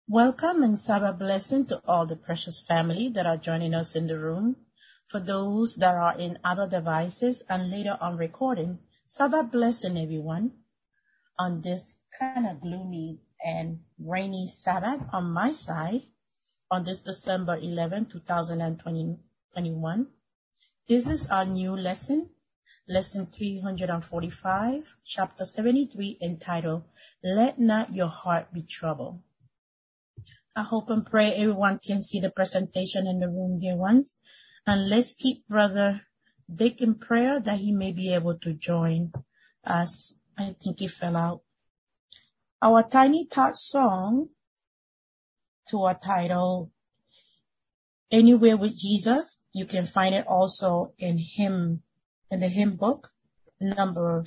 Welcome and Sabbath blessing to all the precious family that are joining us in the room. For those that are in other devices and later on recording, Sabbath blessing everyone on this kind of gloomy and rainy Sabbath on my side on this December 11, 2021. This is our new lesson, lesson 345, chapter 73, entitled, Let Not Your Heart Be Troubled. I hope and pray everyone can see the presentation in the room, dear ones. And let's keep Brother Dick in prayer that he may be able to join us. I think he fell out. Our Tiny Tot song to our title, Anywhere with Jesus. You can find it also in the hymn book, number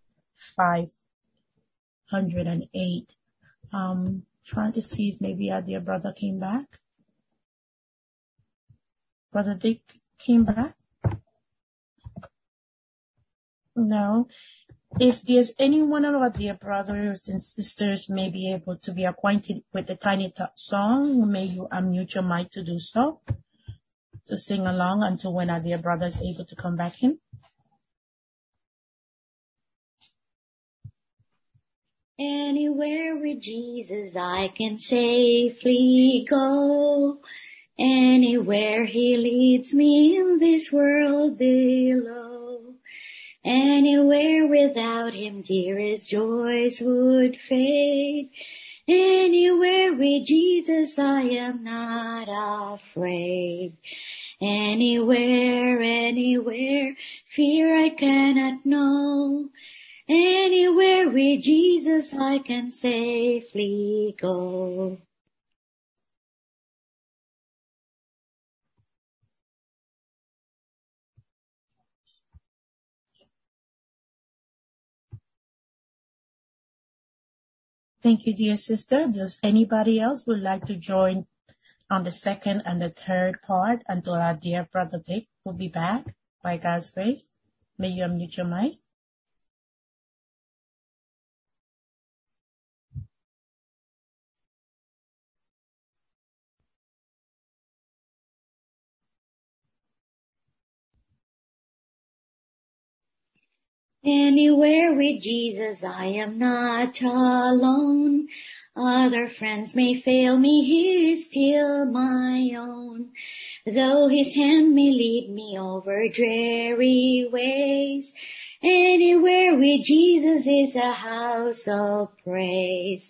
508. Trying to see if maybe our dear brother came back. Brother Dick came back? No. If there's any one of our dear brothers and sisters may be able to be acquainted with the Tiny Tot song, may you unmute your mic to do so, to sing along until when our dear brother is able to come back in. Anywhere with Jesus I can safely go. Anywhere he leads me in this world below. Anywhere without him dearest joys would fade. Anywhere with Jesus I am not afraid. Anywhere, fear I cannot know. Anywhere with Jesus I can safely go. Thank you, dear sister. Does anybody else would like to join on the second and the third part until our dear brother Dick will be back by God's grace? May you unmute your mic. Anywhere with Jesus I am not alone. Other friends may fail me, he is still my own. Though his hand may lead me over dreary ways, anywhere with Jesus is a house of praise.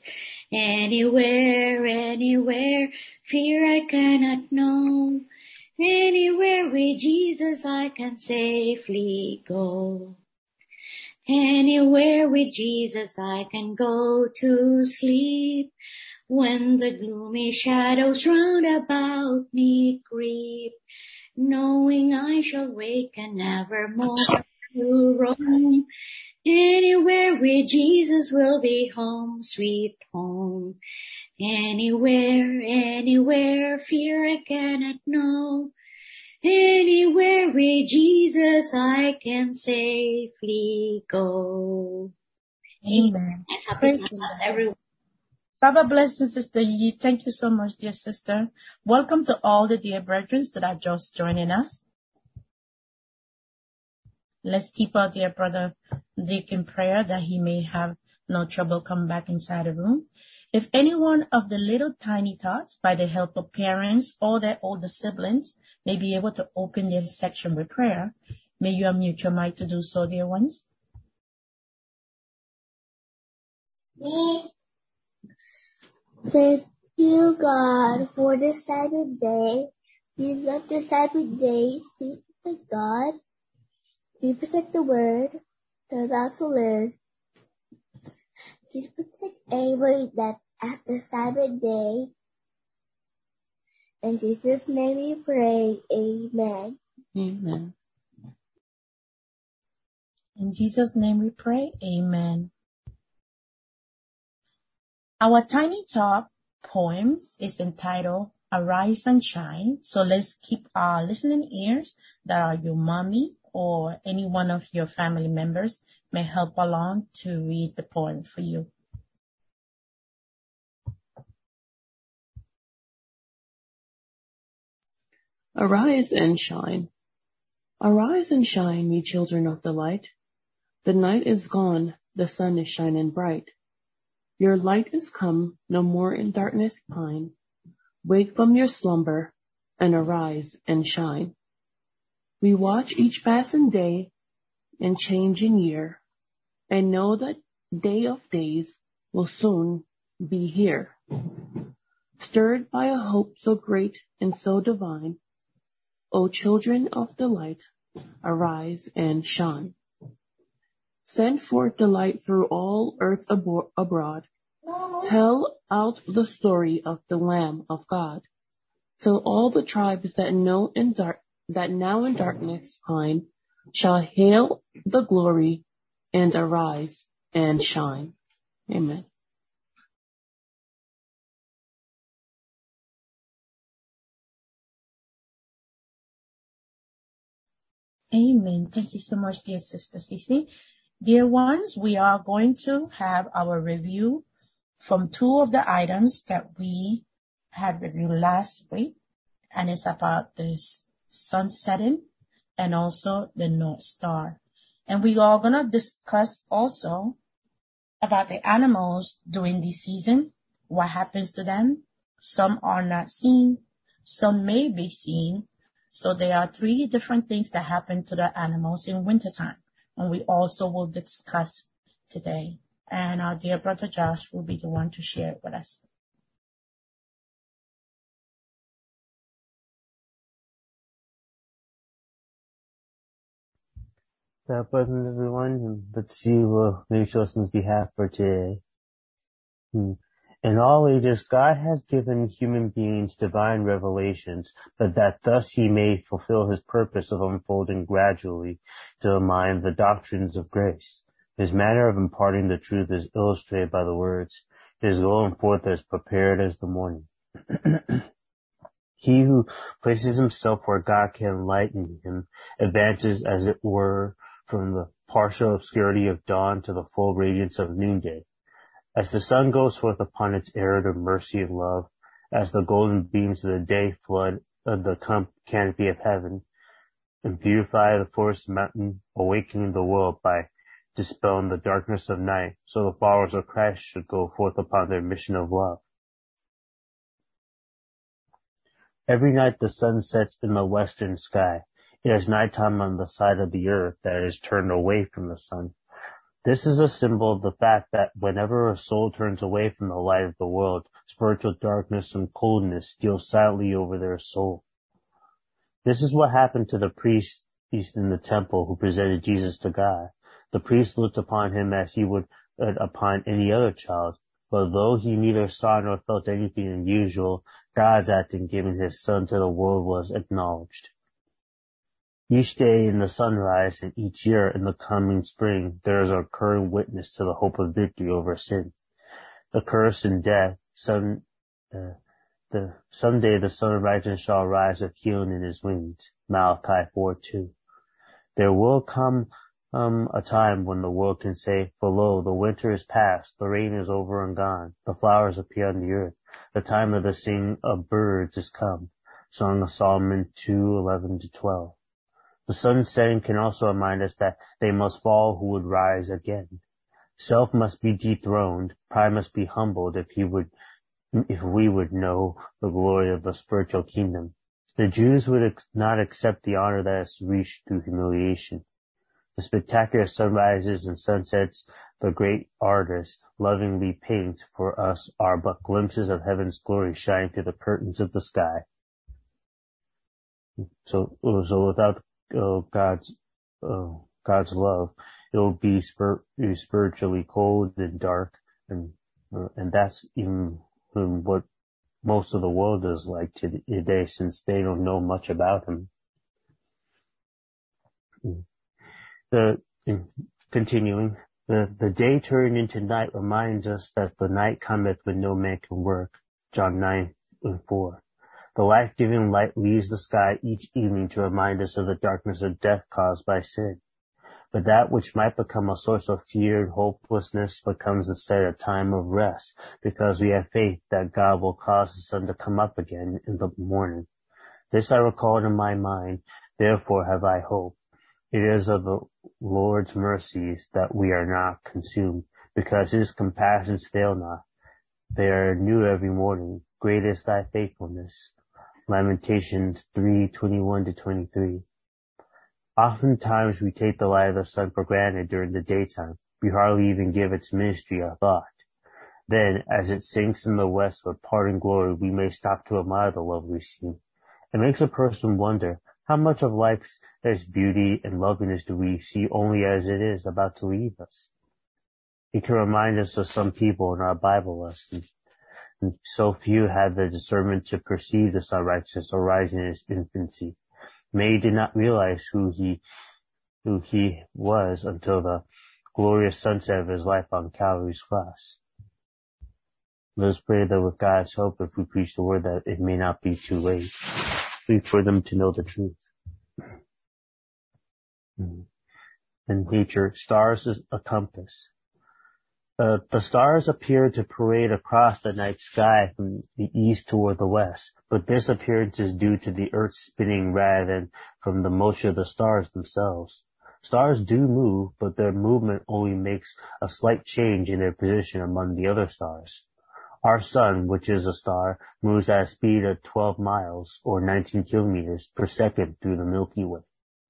Anywhere, fear I cannot know. Anywhere with Jesus I can safely go. Anywhere with Jesus I can go to sleep. When the gloomy shadows round about me creep, knowing I shall wake and never more to roam. Anywhere with Jesus will be home, sweet home. Anywhere, fear I cannot know. Anywhere with Jesus I can safely go. Amen. Happy Sabbath, everyone. Sabbath blessings, Sister Yi. Thank you so much, dear sister. Welcome to all the dear brethren that are just joining us. Let's keep our dear brother Dick in prayer that he may have no trouble come back inside the room. If any one of the little tiny tots, by the help of parents or their older siblings, may be able to open their section with prayer, may you unmute your mic to do so, dear ones. Me. Thank you, God, for this Sabbath day. We love the Sabbath days to protect God, to protect the Word, to allow to learn. Please protect everybody that's at the Sabbath day. In Jesus' name we pray. Amen. Amen. In Jesus' name we pray. Amen. Our Tiny Tot poems is entitled Arise and Shine. So let's keep our listening ears that are your mommy or any one of your family members may help along to read the poem for you. Arise and shine. Arise and shine, ye children of the light. The night is gone, the sun is shining bright. Your light is come, no more in darkness pine. Wake from your slumber, and arise and shine. We watch each passing day and changing year, and know that day of days will soon be here. Stirred by a hope so great and so divine, O children of the light, arise and shine. Send forth the light through all earth abroad. Tell out the story of the Lamb of God. Till all the tribes that now in darkness pine shall hail the glory and arise and shine. Amen. Amen. Thank you so much, dear Sister Cece. Dear ones, we are going to have our review from two of the items that we had reviewed last week, and it's about the sun setting and also the North Star. And we are going to discuss also about the animals during this season, what happens to them. Some are not seen, some may be seen. So there are three different things that happen to the animals in wintertime, and we also will discuss today. And our dear brother Josh will be the one to share it with us. Good afternoon, everyone. Let's see what Nature's behalf for today. In all ages, God has given human beings divine revelations, but that thus he may fulfill his purpose of unfolding gradually to the mind the doctrines of grace. His manner of imparting the truth is illustrated by the words, his going forth as prepared as the morning. He who places himself where God can enlighten him advances, as it were, from the partial obscurity of dawn to the full radiance of noonday. As the sun goes forth upon its errand of mercy and love, as the golden beams of the day flood the canopy of heaven, and beautify the forest mountain, awakening the world by dispelling the darkness of night, so the followers of Christ should go forth upon their mission of love. Every night the sun sets in the western sky. It is nighttime on the side of the earth that is turned away from the sun. This is a symbol of the fact that whenever a soul turns away from the light of the world, spiritual darkness and coldness steal silently over their soul. This is what happened to the priest in the temple who presented Jesus to God. The priest looked upon him as he would upon any other child, but though he neither saw nor felt anything unusual, God's act in giving his son to the world was acknowledged. Each day in the sunrise and each year in the coming spring, there is a recurring witness to the hope of victory over sin. The curse and death, someday the Son of Righteousness shall rise with healing in his wings. Malachi 4:2. There will come a time when the world can say, for lo, the winter is past, the rain is over and gone, the flowers appear on the earth, the time of the singing of birds is come. Song of Solomon 2:11-12. The sun setting can also remind us that they must fall who would rise again. Self must be dethroned, pride must be humbled if we would know the glory of the spiritual kingdom. The Jews would not accept the honor that is reached through humiliation. The spectacular sunrises and sunsets the great artist lovingly paints for us are but glimpses of heaven's glory shining through the curtains of the sky. So without God's love, it will be spiritually cold and dark, and that's even what most of the world is like today, since they don't know much about him. Continuing, the day turning into night reminds us that the night cometh when no man can work. John 9:4. The life-giving light leaves the sky each evening to remind us of the darkness of death caused by sin. But that which might become a source of fear and hopelessness becomes instead a time of rest, because we have faith that God will cause the sun to come up again in the morning. This I recalled in my mind, therefore have I hope. It is of the Lord's mercies that we are not consumed, because his compassions fail not. They are new every morning. Great is thy faithfulness. Lamentations 3:21-23. Oftentimes we take the light of the sun for granted during the daytime. We hardly even give its ministry a thought. Then, as it sinks in the west with parting glory, we may stop to admire the lovely scene. It makes a person wonder, how much of life's beauty and loveliness do we see only as it is about to leave us? It can remind us of some people in our Bible lesson. And so few had the discernment to perceive the sunrise arising in his infancy. Many did not realize who he was until the glorious sunset of his life on Calvary's cross. Let us pray that with God's help, if we preach the word, that it may not be too late for them to know the truth. In nature, stars is a compass. The stars appear to parade across the night sky from the east toward the west, but this appearance is due to the earth spinning rather than from the motion of the stars themselves. Stars do move, but their movement only makes a slight change in their position among the other stars. Our sun, which is a star, moves at a speed of 12 miles or 19 kilometers per second through the Milky Way.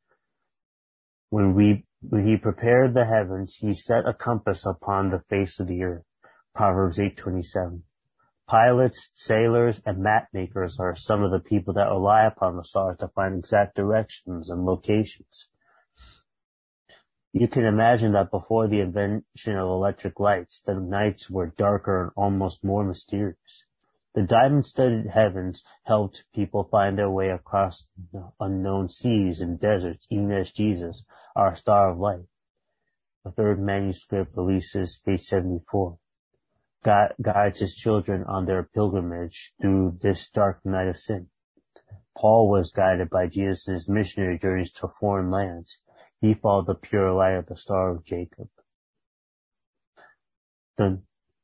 When he prepared the heavens, he set a compass upon the face of the earth. Proverbs 8:27. Pilots, sailors, and map makers are some of the people that rely upon the stars to find exact directions and locations. You can imagine that before the invention of electric lights, the nights were darker and almost more mysterious. The diamond-studded heavens helped people find their way across unknown seas and deserts, even as Jesus, our star of light. The third manuscript releases page 74. God guides his children on their pilgrimage through this dark night of sin. Paul was guided by Jesus in his missionary journeys to foreign lands. He followed the pure light of the Star of Jacob. The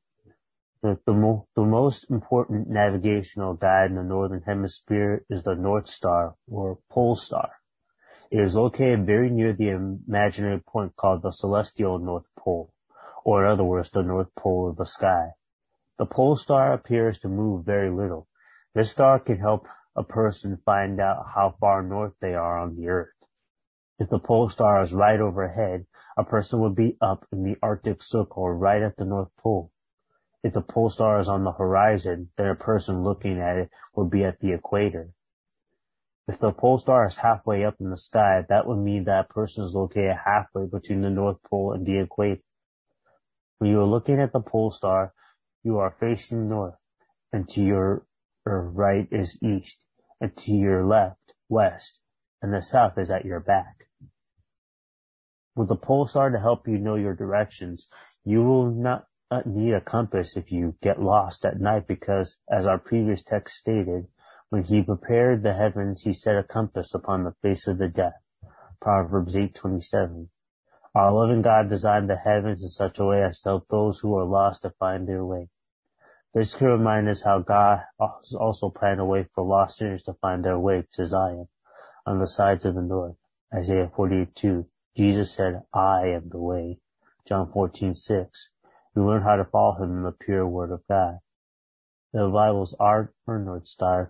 most important navigational guide in the northern hemisphere is the North Star, or Pole Star. It is located very near the imaginary point called the celestial North Pole, or in other words, the North Pole of the sky. The Pole Star appears to move very little. This star can help a person find out how far north they are on the earth. If the pole star is right overhead, a person would be up in the Arctic Circle right at the North Pole. If the pole star is on the horizon, then a person looking at it would be at the equator. If the pole star is halfway up in the sky, that would mean that a person is located halfway between the North Pole and the equator. When you are looking at the pole star, you are facing north, and to your right is east, and to your left, west, and the south is at your back. With the pole star to help you know your directions, you will not need a compass if you get lost at night, because, as our previous text stated, when he prepared the heavens, he set a compass upon the face of the depth. Proverbs 8:27. Our loving God designed the heavens in such a way as to help those who are lost to find their way. This can remind us how God also planned a way for lost sinners to find their way to Zion on the sides of the north. Isaiah 48:2. Jesus said, I am the way. John 14:6. We learn how to follow him in the pure word of God. The Bible's our North Star,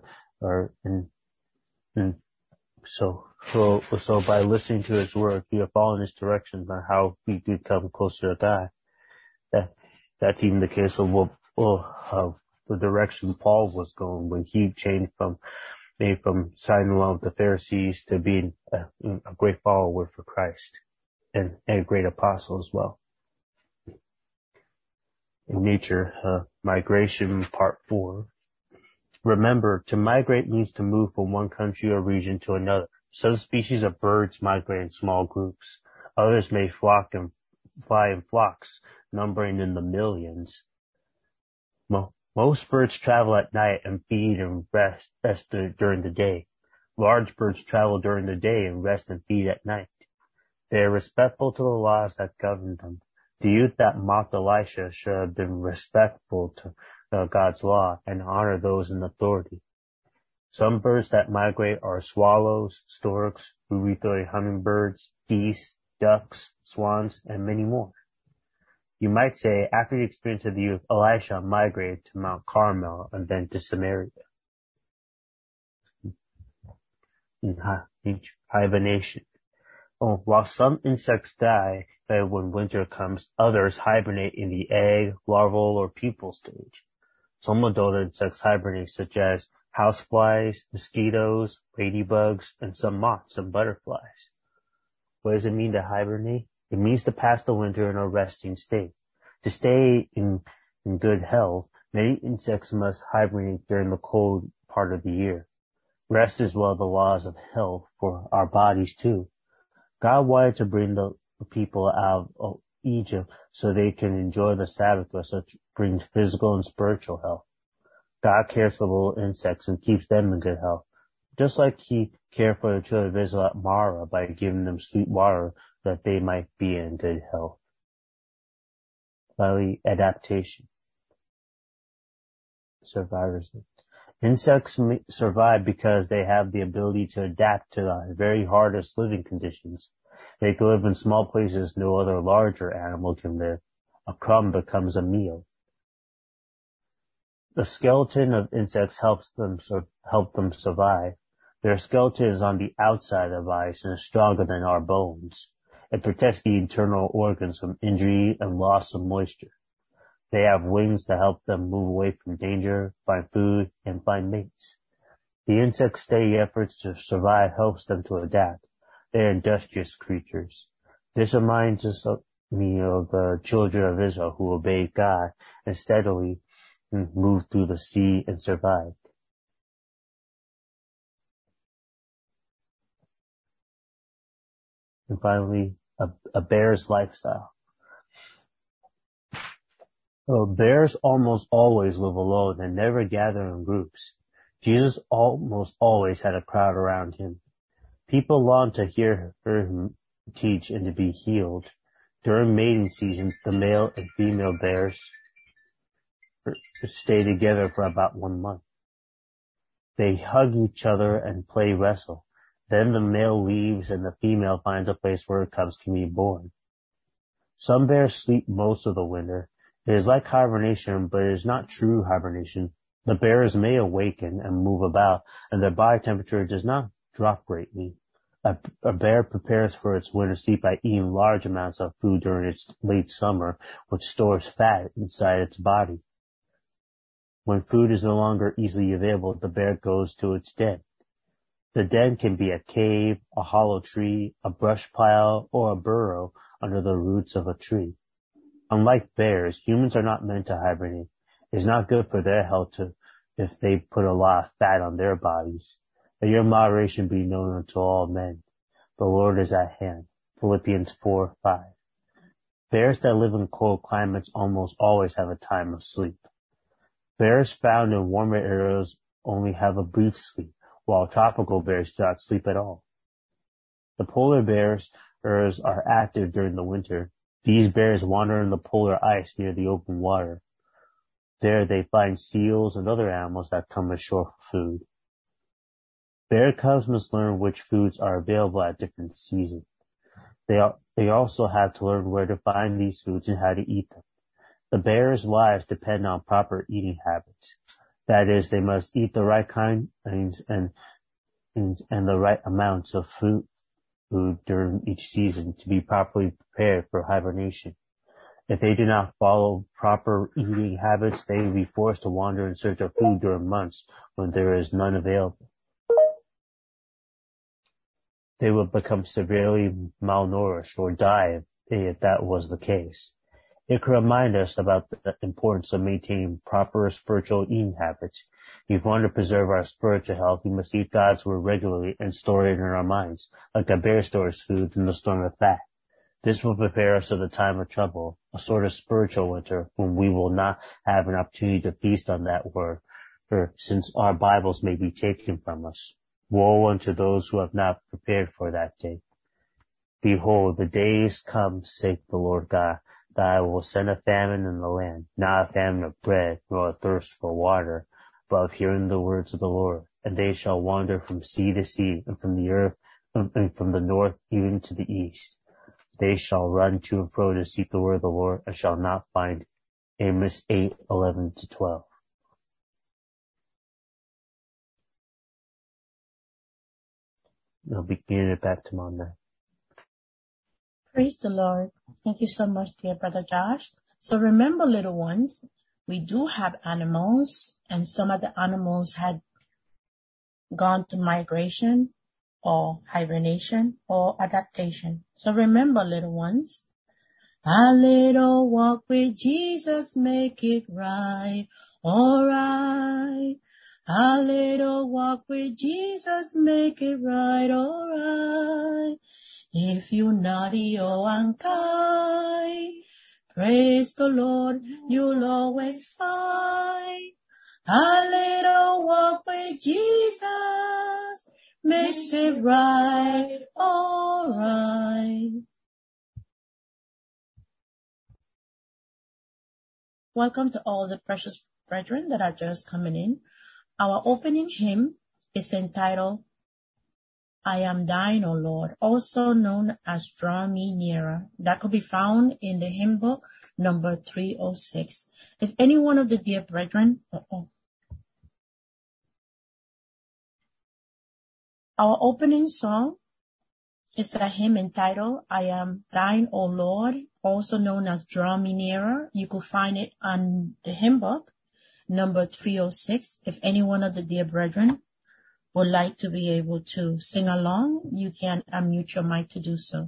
so by listening to his word, we are following his directions on how we become closer to God. That's even the case of the direction Paul was going when he changed from siding along with the Pharisees to being a great follower for Christ and a great apostle as well. In nature, migration part 4. Remember, to migrate means to move from one country or region to another. Some species of birds migrate in small groups. Others may fly in flocks, numbering in the millions. Most birds travel at night and feed and rest during the day. Large birds travel during the day and rest and feed at night. They are respectful to the laws that govern them. The youth that mocked Elisha should have been respectful to God's law and honor those in authority. Some birds that migrate are swallows, storks, ruby-throated hummingbirds, geese, ducks, swans, and many more. You might say, after the experience of the youth, Elisha migrated to Mount Carmel and then to Samaria. In hibernation. While some insects die when winter comes, others hibernate in the egg, larval, or pupal stage. Some adult insects hibernate, such as houseflies, mosquitoes, ladybugs, and some moths and butterflies. What does it mean to hibernate? It means to pass the winter in a resting state. To stay in good health, many insects must hibernate during the cold part of the year. Rest is one of the laws of health for our bodies too. God wanted to bring the people out of Egypt so they can enjoy the Sabbath rest, which brings physical and spiritual health. God cares for little insects and keeps them in good health, just like He cared for the children of Israel at Marah by giving them sweet water that they might be in good health. Finally, adaptation. Survivorship. Insects survive because they have the ability to adapt to the very hardest living conditions. They can live in small places no other larger animal can live. A crumb becomes a meal. The skeleton of insects helps them survive. Their skeleton is on the outside of ice and is stronger than our bones. It protects the internal organs from injury and loss of moisture. They have wings to help them move away from danger, find food, and find mates. The insect's steady efforts to survive helps them to adapt. They are industrious creatures. This reminds me of the children of Israel who obeyed God and steadily moved through the sea and survived. And finally, a bear's lifestyle. Bears almost always live alone and never gather in groups. Jesus almost always had a crowd around him. People longed to hear him teach and to be healed. During mating season, the male and female bears stay together for about 1 month. They hug each other and play wrestle. Then the male leaves and the female finds a place where cubs can be born. Some bears sleep most of the winter. It is like hibernation, but it is not true hibernation. The bears may awaken and move about, and their body temperature does not drop greatly. A bear prepares for its winter sleep by eating large amounts of food during its late summer, which stores fat inside its body. When food is no longer easily available, the bear goes to its den. The den can be a cave, a hollow tree, a brush pile, or a burrow under the roots of a tree. Unlike bears, humans are not meant to hibernate. It is not good for their health if they put a lot of fat on their bodies. Let your moderation be known unto all men. The Lord is at hand. Philippians 4:5. Bears that live in cold climates almost always have a time of sleep. Bears found in warmer areas only have a brief sleep, while tropical bears do not sleep at all. The polar bears are active during the winter. These bears wander in the polar ice near the open water. There they find seals and other animals that come ashore for food. Bear cubs must learn which foods are available at different seasons. They also have to learn where to find these foods and how to eat them. The bears' lives depend on proper eating habits. That is, they must eat the right kinds and the right amounts of food during each season to be properly prepared for hibernation. If they do not follow proper eating habits, they will be forced to wander in search of food during months when there is none available. They would become severely malnourished or die if that was the case. It could remind us about the importance of maintaining proper spiritual eating habits. If we want to preserve our spiritual health, we must eat God's word regularly and store it in our minds, like a bear stores food in the storm of fat. This will prepare us for the time of trouble, a sort of spiritual winter, when we will not have an opportunity to feast on that word, since our Bibles may be taken from us. Woe unto those who have not prepared for that day. Behold, the days come, saith the Lord God, that I will send a famine in the land, not a famine of bread, nor a thirst for water, above hearing the words of the Lord, and they shall wander from sea to sea, and from the earth, and from the north even to the east. They shall run to and fro to seek the word of the Lord, and shall not find it. Amos 8:11-12. I'll begin it back to Monday. Praise the Lord. Thank you so much, dear Brother Josh. So remember, little ones, we do have animals, and some of the animals had gone to migration or hibernation or adaptation. So remember, little ones, a little walk with Jesus make it right, alright. A little walk with Jesus make it right, alright. If you're naughty or unkind, praise the Lord, you'll always find. A little walk with Jesus makes it right, alright. Welcome to all the precious brethren that are just coming in. Our opening hymn is entitled, I Am Thine, O Lord, also known as Draw Me Nearer. That could be found in the hymn book, number 306. If any one of the dear brethren, our opening song is a hymn entitled, I Am Thine, O Lord, also known as Draw Me Nearer. You could find it on the hymn book, number 306. If any one of the dear brethren would like to be able to sing along, you can unmute your mic to do so.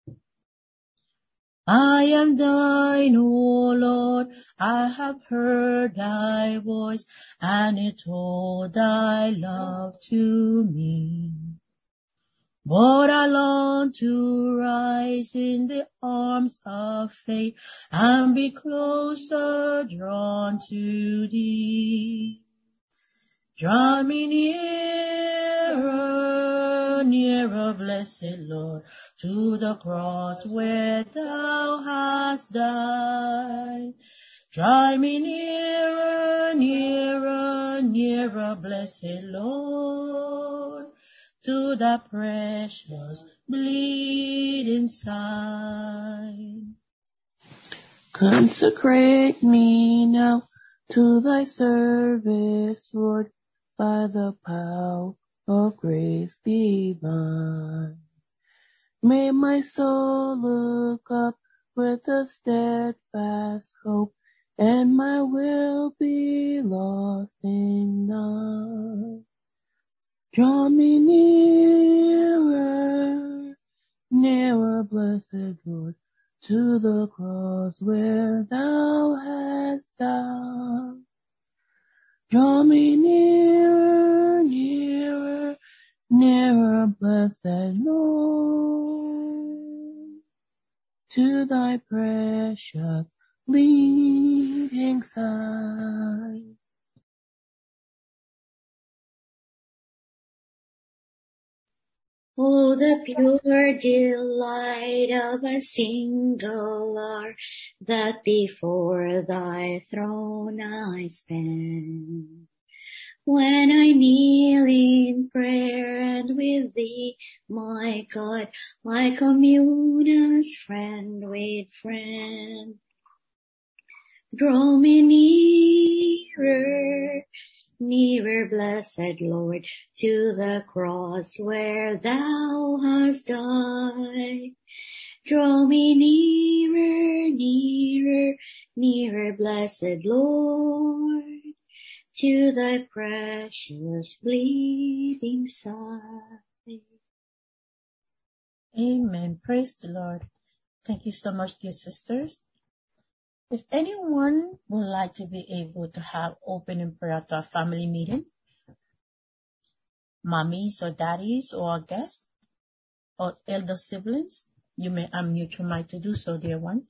I am thine, O Lord, I have heard thy voice, and it told thy love to me. But I long to rise in the arms of faith and be closer drawn to thee. Draw me nearer, nearer, blessed Lord, to the cross where thou hast died. Draw me nearer, nearer, nearer, blessed Lord, to the precious bleeding side. Consecrate me now to thy service, Lord, by the power of grace divine. May my soul look up with a steadfast hope, and my will be lost in thine. Draw me nearer, nearer, blessed Lord, to the cross where thou hast died. Draw me nearer, nearer, nearer, blessed Lord, to thy precious bleeding side. Oh, the pure delight of a single hour that before thy throne I spend. When I kneel in prayer and with thee, my God, I commune as friend with friend. Draw me nearer, nearer, blessed Lord, to the cross where thou hast died. Draw me nearer, nearer, nearer, blessed Lord, to thy precious bleeding side. Amen. Praise the Lord. Thank you so much, dear sisters. If anyone would like to be able to have opening prayer to our family meeting, mommies or daddies or guests or elder siblings, you may unmute your mic to do so, dear ones.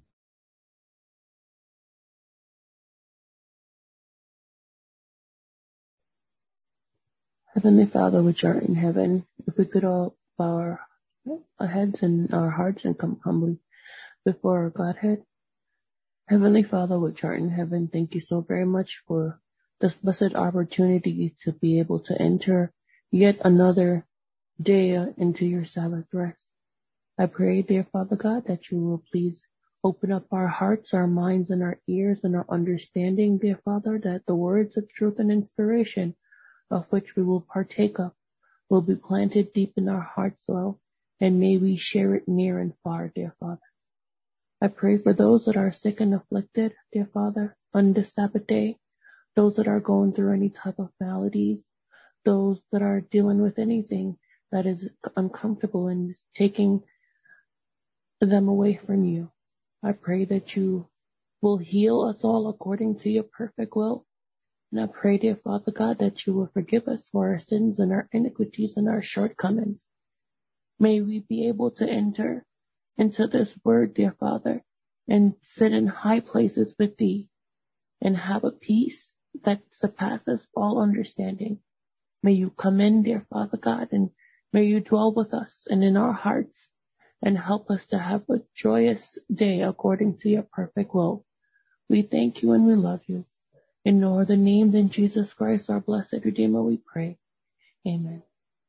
Heavenly Father, which art in heaven, if we could all bow our heads and our hearts and come humbly before our Godhead. Heavenly Father, which art in heaven, thank you so very much for this blessed opportunity to be able to enter yet another day into your Sabbath rest. I pray, dear Father God, that you will please open up our hearts, our minds, and our ears and our understanding, dear Father, that the words of truth and inspiration of which we will partake of will be planted deep in our heart soil, and may we share it near and far, dear Father. I pray for those that are sick and afflicted, dear Father, on this Sabbath day, those that are going through any type of maladies, those that are dealing with anything that is uncomfortable and taking them away from you. I pray that you will heal us all according to your perfect will. And I pray, dear Father God, that you will forgive us for our sins and our iniquities and our shortcomings. May we be able to enter into this word, dear Father, and sit in high places with thee and have a peace that surpasses all understanding. May you come in, dear Father God, and may you dwell with us and in our hearts and help us to have a joyous day according to your perfect will. We thank you and we love you. In no other name than Jesus Christ, our blessed Redeemer, we pray. Amen.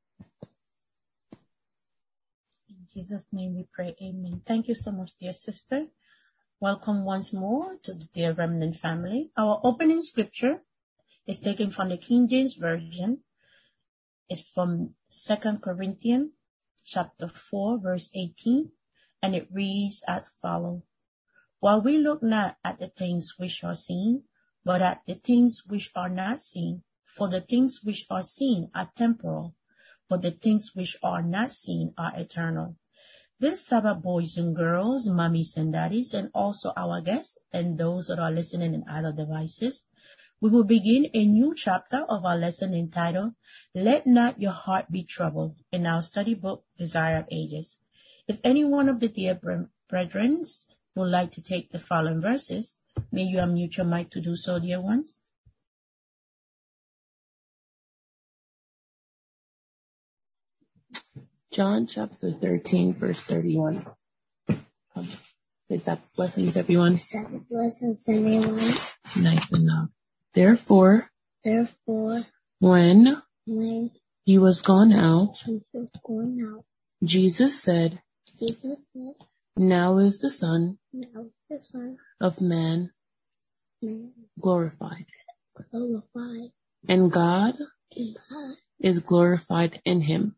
In Jesus' name we pray, amen. Thank you so much, dear sister. Welcome once more to the Dear Remnant family. Our opening scripture is taken from the King James Version. It's from 2 Corinthians chapter 4, verse 18, and it reads as follows. While we look not at the things which are seen, but at the things which are not seen. For the things which are seen are temporal, but the things which are not seen are eternal. This Sabbath, boys and girls, mummies and daddies, and also our guests and those that are listening in other devices, we will begin a new chapter of our lesson entitled, Let Not Your Heart Be Troubled, in our study book, Desire of Ages. If any one of the dear brethren would like to take the following verses, may you unmute your mic to do so, dear ones. John chapter 13, verse 31. Say Sabbath blessings, everyone. Sabbath blessings, everyone. Nice enough. Therefore, when he was gone out, Jesus said, Now is the Son of Man glorified, and God is glorified in him.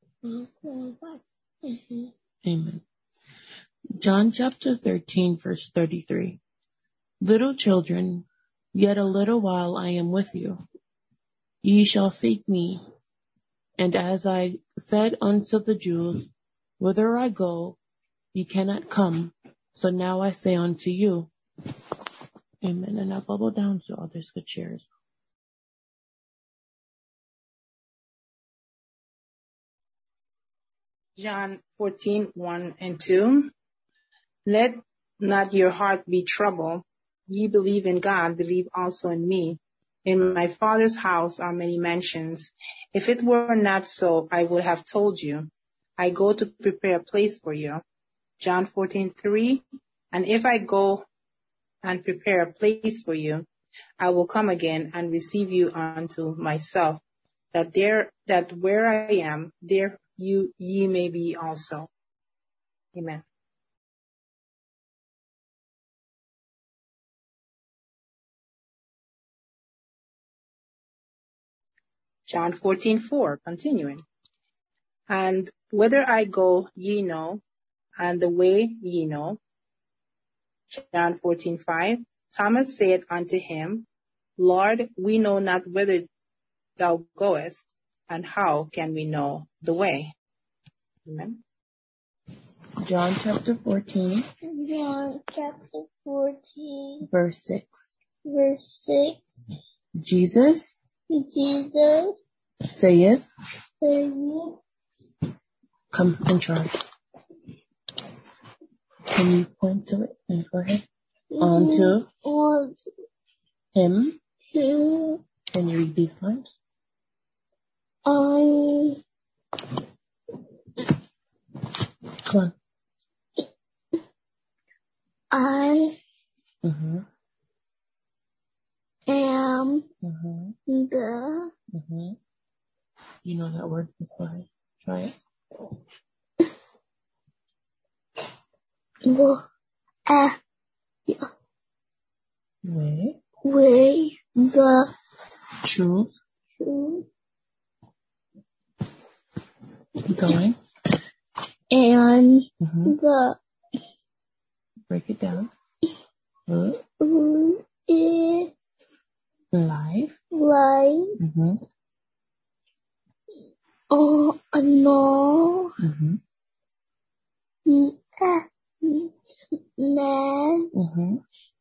Amen. John chapter 13, verse 33. Little children, yet a little while I am with you. Ye shall seek me. And as I said unto the Jews, Whither I go, ye cannot come. So now I say unto you. Amen. And I'll bubble down so others could share as well. John 14, 1 and 2. Let not your heart be troubled. Ye believe in God, believe also in me. In my Father's house are many mansions. If it were not so, I would have told you. I go to prepare a place for you. John 14:3. And if I go and prepare a place for you, I will come again and receive you unto myself, that where I am, there ye may be also. Amen. John 14:4, continuing. And whither I go, ye know, and the way ye know. John 14:5. Thomas said unto him, Lord, we know not whither thou goest, and how can we know the way? Amen. John chapter 14. John chapter 14. Verse 6. Verse 6. Jesus saith, come and try. Can you point to it and go ahead? Unto him. Can you read these lines? Come on. I am the You know that word? Let's go ahead. Try it. way the Truth. truth Keep going. and the Break it down. is Life. life. Oh no. Man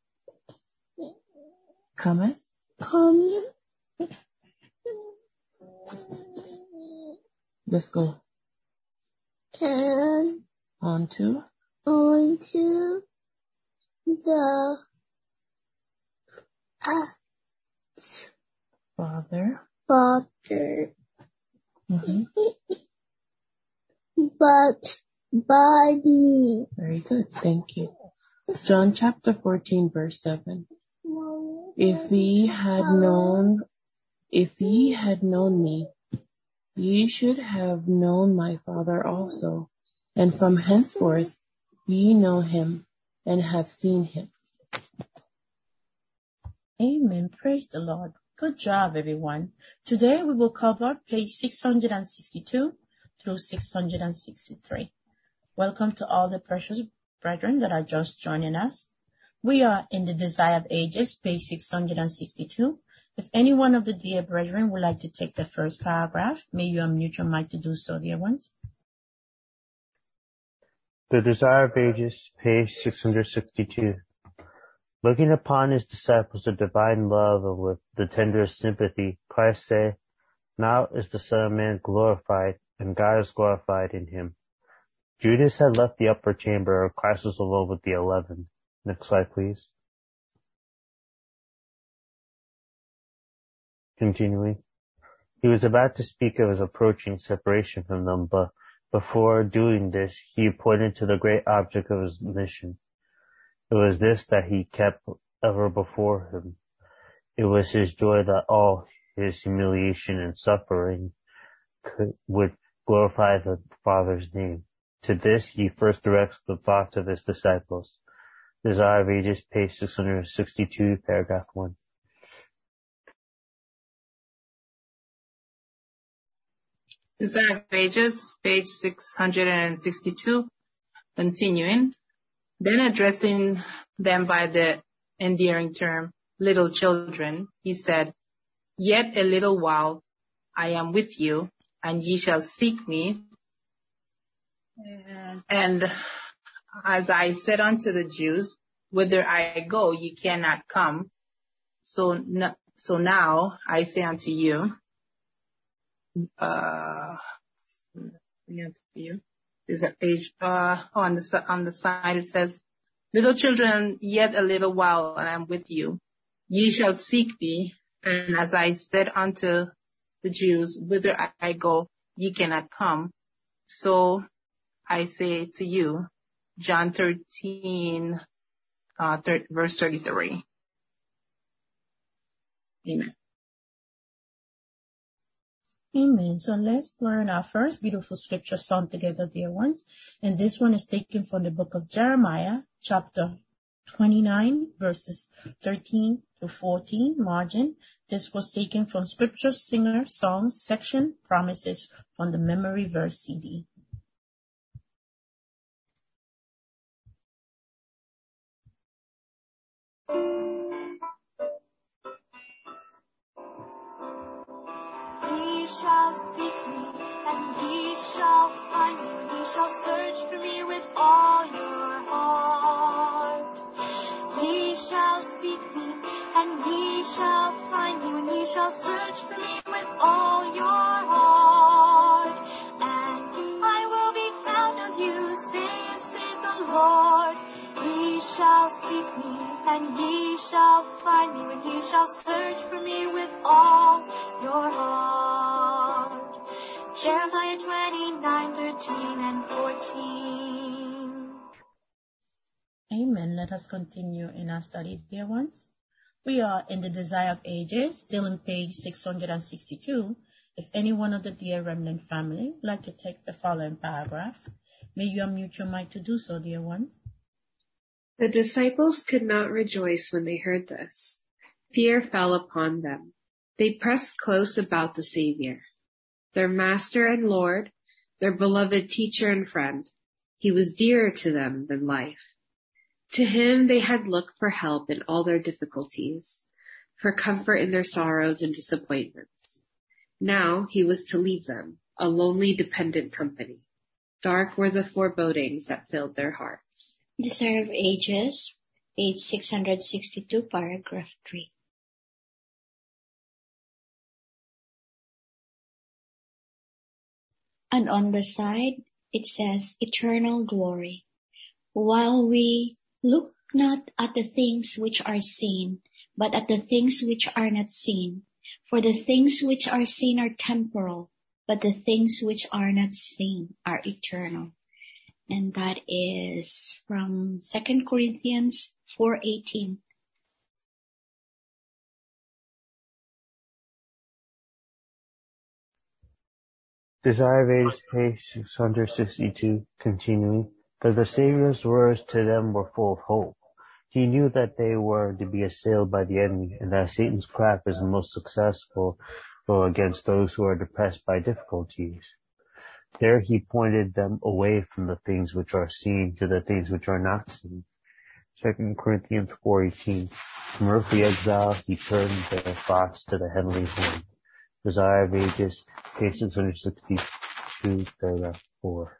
Cometh. come Let's go. and Onto. onto the Father. Father, but by me. Very good. Thank you. John chapter 14 verse 7. If ye had known me, ye should have known my Father also. And from henceforth ye know him and have seen him. Amen. Praise the Lord. Good job, everyone. Today we will cover page 662 through 663. Welcome to all the precious brethren that are just joining us. We are in the Desire of Ages, page 662. If any one of the dear brethren would like to take the first paragraph, may you unmute your mic to do so, dear ones. The Desire of Ages, page 662. Looking upon his disciples with divine love and with the tenderest sympathy, Christ said, "Now is the Son of Man glorified, and God is glorified in him." Judas had left the upper chamber. Christ was alone with the 11. Next slide, please. Continuing. He was about to speak of his approaching separation from them, but before doing this, he pointed to the great object of his mission. It was this that he kept ever before him. It was his joy that all his humiliation and suffering would glorify the Father's name. To this he first directs the thoughts of his disciples. Desire of Ages, page 662, paragraph 1. Desire of Ages, page 662, continuing. Then addressing them by the endearing term, little children, he said, "Yet a little while I am with you, and ye shall seek me. And as I said unto the Jews, whither I go, ye cannot come. So now I say unto you, is that page, on the side it says, little children, yet a little while, and I am with you. Ye shall seek me, and as I said unto the Jews, whither I go, ye cannot come. So I say to you." John 13, verse 33. Amen. Amen. So let's learn our first beautiful scripture song together, dear ones. And this one is taken from the book of Jeremiah, chapter 29, verses 13 to 14, margin. This was taken from Scripture Singer Songs section, Promises, from the Memory Verse CD. Ye shall seek me, and ye shall find me, and ye shall search for me with all your heart. Ye shall seek me, and ye shall find me, and ye shall search for me with all your heart. And I will be found of you, saith the Lord. Ye shall seek me, and ye shall find me, and ye shall search for me with all your heart. Jeremiah 29:13 and 14. Amen. Let us continue in our study, dear ones. We are in the Desire of Ages, still on page 662. If any one of the dear remnant family would like to take the following paragraph, may you unmute your mic to do so, dear ones. The disciples could not rejoice when they heard this. Fear fell upon them. They pressed close about the Savior, their Master and Lord, their beloved teacher and friend. He was dearer to them than life. To him they had looked for help in all their difficulties, for comfort in their sorrows and disappointments. Now he was to leave them, a lonely, dependent company. Dark were the forebodings that filled their hearts. Desire of Ages, page 662, paragraph 3. And on the side, it says, eternal glory. While we look not at the things which are seen, but at the things which are not seen. For the things which are seen are temporal, but the things which are not seen are eternal. And that is from 2 Corinthians 4:18. Desire of Ages, page 662, continuing. But the Savior's words to them were full of hope. He knew that they were to be assailed by the enemy, and that Satan's craft is most successful against those who are depressed by difficulties. There he pointed them away from the things which are seen to the things which are not seen. 2 Corinthians 4:18. From earthly exile he turned their thoughts to the heavenly home. Desire of Ages, page 662, paragraph 4.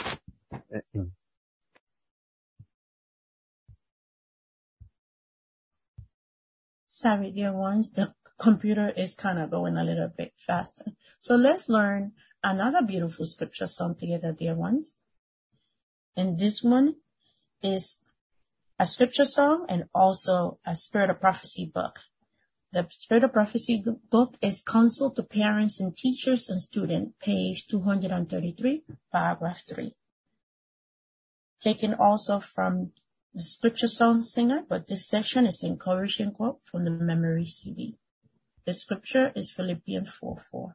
Sorry, dear ones, the computer is kind of going a little bit faster. So let's learn another beautiful scripture song together, dear ones. And this one is a scripture song and also a Spirit of Prophecy book. The Spirit of Prophecy book is Counsel to Parents and Teachers and Students, page 233, paragraph 3. Taken also from the Scripture Song Singer, but this section is encouraging quote from the Memory CD. The scripture is Philippians 4:4.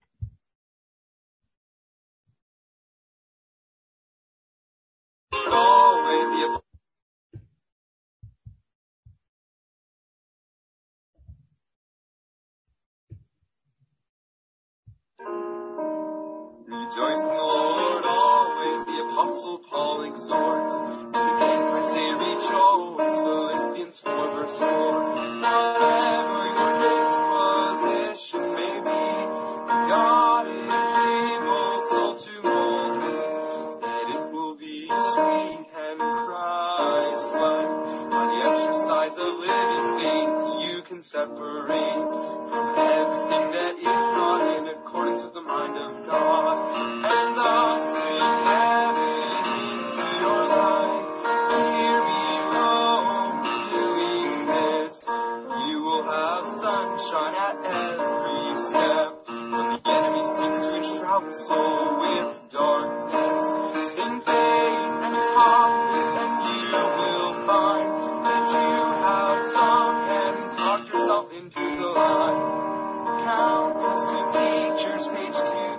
Rejoice in the Lord always, the Apostle Paul exhorts. In the name I say rejoice, Philippians 4 verse 4. Whatever your disposition may be, God is able so to mold it, that it will be sweet and Christ-like. By the exercise of living faith, you can separate from everything that is not in accordance with the mind of God, and thus bring heaven into your life. Here below, doing this, you will have sunshine at every step. When the enemy seeks to enshroud the soul with darkness, sing faith and its heart, and you will find that you have sung and talked yourself into the light. Counsels to Teachers, page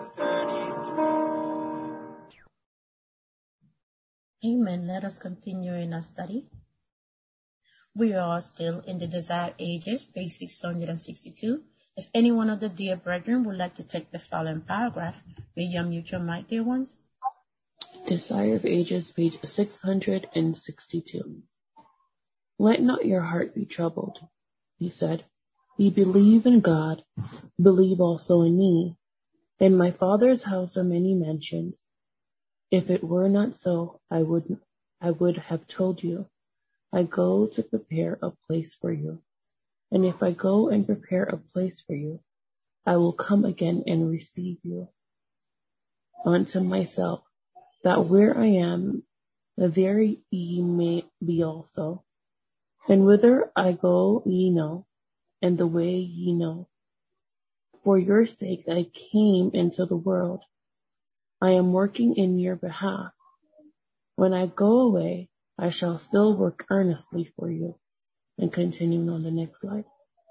233. Amen. Let us continue in our study. We are still in the Desire Ages, page 662. If any one of the dear brethren would like to take the following paragraph, may you unmute your mic, dear ones. Desire of Ages, page 662. Let not your heart be troubled, he said. Ye believe in God, believe also in me. In my Father's house are many mansions. If it were not so, I would have told you. I go to prepare a place for you. And if I go and prepare a place for you, I will come again and receive you unto myself, that where I am, there ye may be also. And whither I go ye know, and the way ye know. For your sake I came into the world. I am working in your behalf. When I go away, I shall still work earnestly for you, And continuing on the next slide.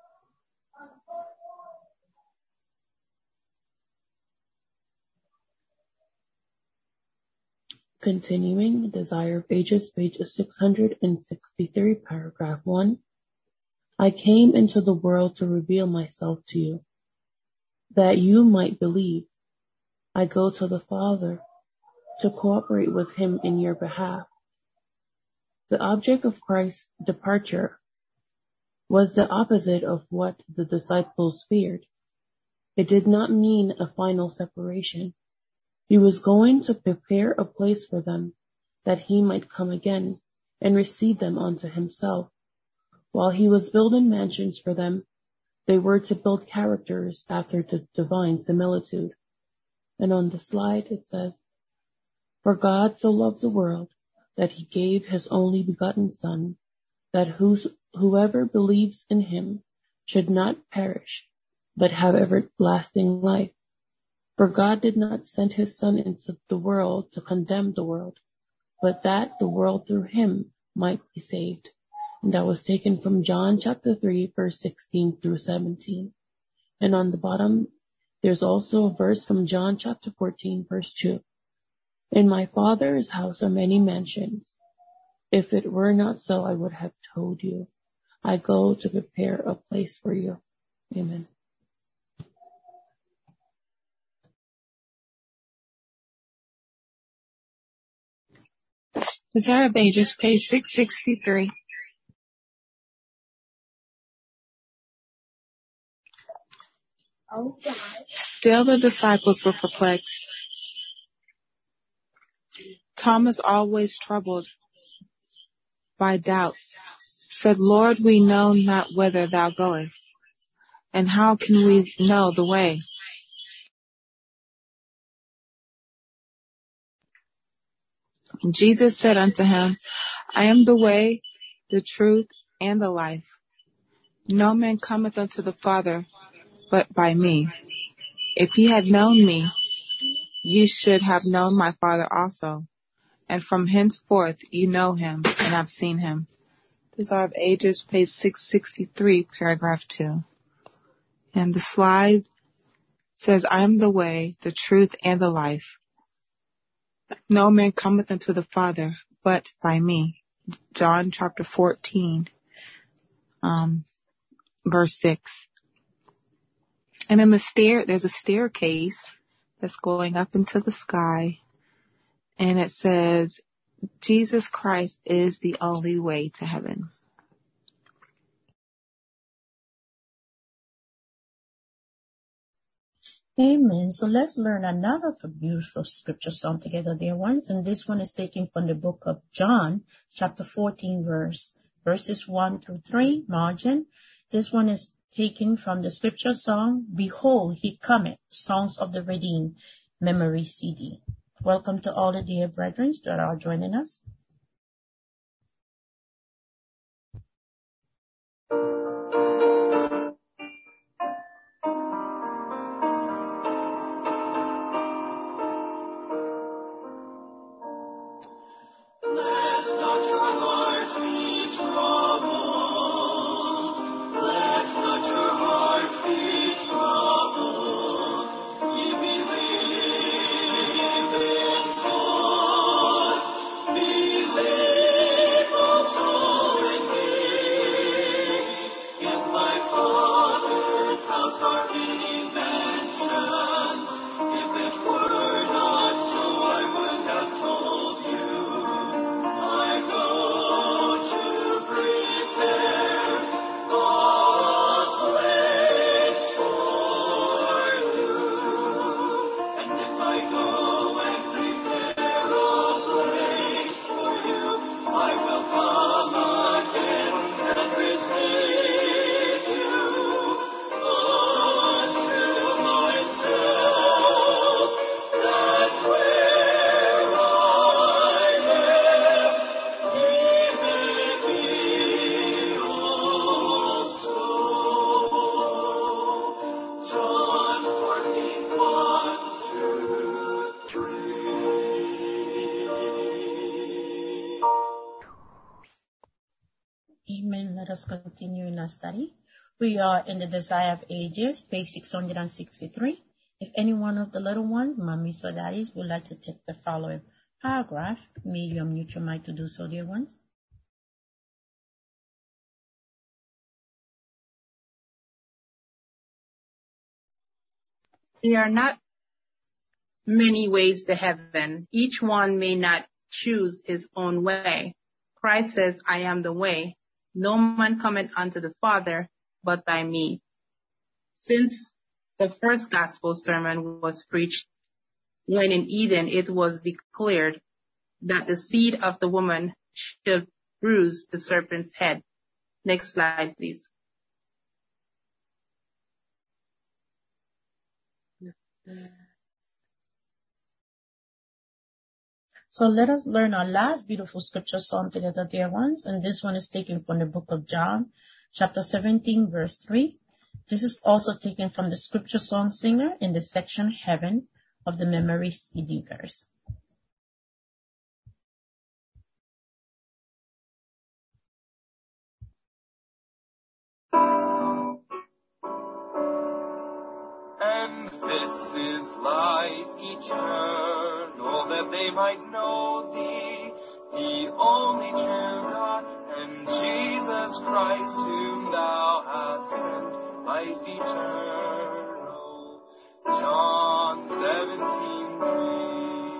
Continuing, Desire of Ages, page 663, paragraph 1. I came into the world to reveal myself to you, that you might believe. I go to the Father to cooperate with him in your behalf. The object of Christ's departure was the opposite of what the disciples feared. It did not mean a final separation. He was going to prepare a place for them, that he might come again and receive them unto himself. While he was building mansions for them, they were to build characters after the divine similitude. And on the slide it says, For God so loved the world that he gave his only begotten Son, that whoever believes in him should not perish, but have everlasting life. For God did not send his Son into the world to condemn the world, but that the world through him might be saved. And that was taken from John chapter 3, verse 16 through 17. And on the bottom, there's also a verse from John chapter 14, verse 2. In my Father's house are many mansions. If it were not so, I would have told you. I go to prepare a place for you. Amen. Desire of Ages, page 663. Still the disciples were perplexed. Thomas, always troubled by doubts, said, Lord, we know not whither thou goest, and how can we know the way? And Jesus said unto him, I am the way, the truth, and the life. No man cometh unto the Father but by me. If ye had known me, ye should have known my Father also. And from henceforth you know him and have seen him. Desire of Ages, page 663, paragraph 2. And the slide says, I am the way, the truth, and the life. No man cometh unto the Father but by me. John chapter 14, verse 6. And in there's a staircase that's going up into the sky. And it says, Jesus Christ is the only way to heaven. Amen. So let's learn another beautiful scripture song together, dear ones. And this one is taken from the book of John, chapter 14, verses 1 through 3, margin. This one is taken from the scripture song, Behold, He Cometh, Songs of the Redeemed, memory CD. Welcome to all the dear brethren that are joining us. Be us continue in our study. We are in the Desire of Ages, page 663. If any one of the little ones, mummies or daddies, would like to take the following paragraph, may you unmute your mic to do so, dear ones. There are not many ways to heaven. Each one may not choose his own way. Christ says, I am the way. No man cometh unto the Father but by me. Since the first gospel sermon was preached, when in Eden it was declared that the seed of the woman should bruise the serpent's head. Next slide, please. So let us learn our last beautiful scripture psalm together, dear ones. And this one is taken from the book of John, chapter 17, verse 3. This is also taken from the scripture song singer in the section Heaven of the Memory CD verse. And this is life eternal, that they might know thee, the only true God, and Jesus Christ, whom thou hast sent, life eternal. John 17:3.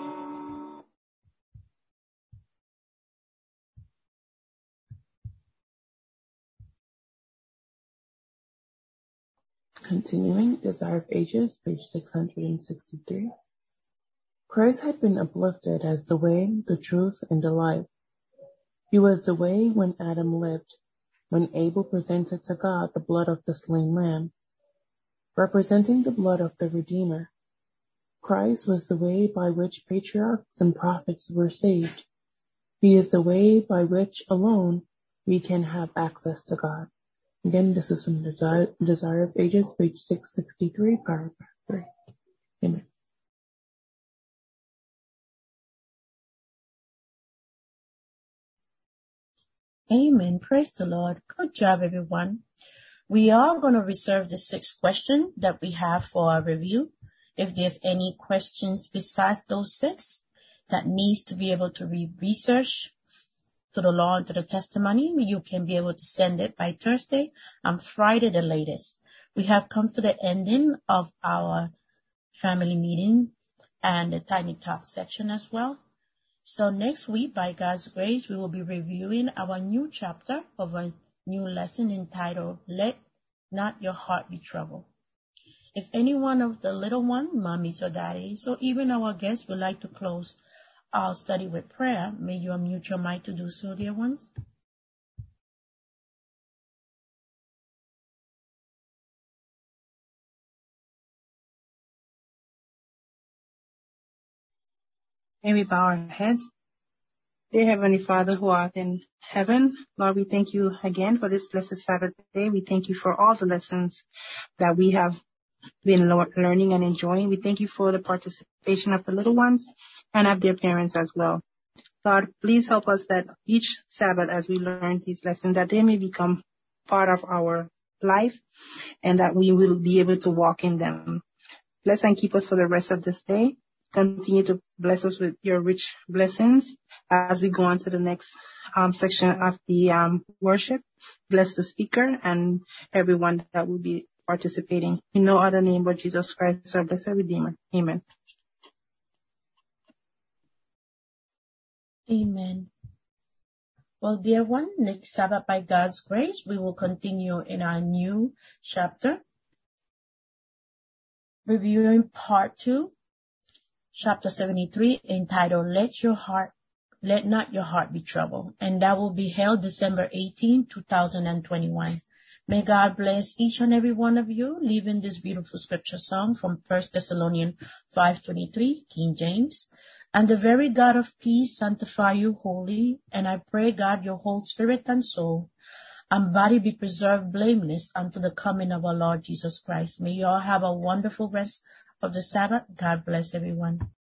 Continuing, Desire of Ages, page 663. Christ had been uplifted as the way, the truth, and the life. He was the way when Adam lived, when Abel presented to God the blood of the slain lamb, representing the blood of the Redeemer. Christ was the way by which patriarchs and prophets were saved. He is the way by which alone we can have access to God. Again, this is from the Desire of Ages, page 663, paragraph 3. Amen. Amen. Praise the Lord. Good job, everyone. We are going to reserve the 6th question that we have for our review. If there's any questions besides those 6 that needs to be able to research to the law and to the testimony, you can be able to send it by Thursday and Friday the latest. We have come to the ending of our family meeting and the Tiny Talk section as well. So next week, by God's grace, we will be reviewing our new chapter of a new lesson entitled, Let Not Your Heart Be Troubled. If any one of the little ones, mommies or daddies, or even our guests would like to close our study with prayer, may you unmute your mic to do so, dear ones. May we bow our heads. Dear Heavenly Father who art in heaven, Lord, we thank you again for this blessed Sabbath day. We thank you for all the lessons that we have been learning and enjoying. We thank you for the participation of the little ones and of their parents as well. Lord, please help us that each Sabbath as we learn these lessons, that they may become part of our life and that we will be able to walk in them. Bless and keep us for the rest of this day. Continue to bless us with your rich blessings as we go on to the next section of the worship. Bless the speaker and everyone that will be participating. In no other name but Jesus Christ, our blessed Redeemer. Amen. Amen. Well, dear one, next Sabbath, by God's grace, we will continue in our new chapter, reviewing part 2, chapter 73, entitled, Let Not Your Heart Be Troubled. And that will be held December 18, 2021. May God bless each and every one of you, leaving this beautiful scripture song from 1 Thessalonians 5:23, King James. And the very God of peace sanctify you wholly, and I pray God your whole spirit and soul and body be preserved blameless unto the coming of our Lord Jesus Christ. May you all have a wonderful rest of the Sabbath. God bless everyone.